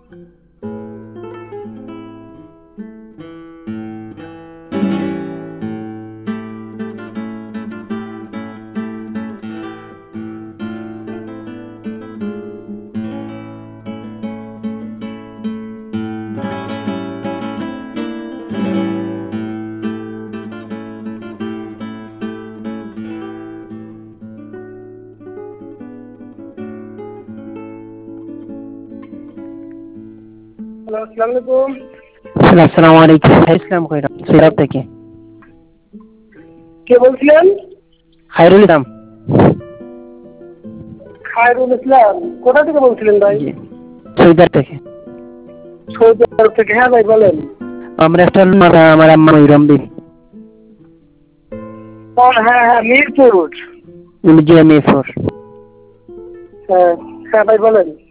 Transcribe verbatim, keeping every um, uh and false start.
আসসালামু আলাইকুম। ইসলাম কইরা সিরাপ থেকে কে বলছিলেন? খায়রুল ইসলাম। খায়রুল ইসলাম কোথা থেকে বলছিলেন ভাই? সৈদার থেকে। সৌদি আরব থেকে। হ্যাঁ ভাই বলেন। আমরা একটা আমার আম্মা রমবি হ্যাঁ হ্যাঁ মিরপুর। জি মিরপুর। হ্যাঁ হ্যাঁ ভাই বলেন।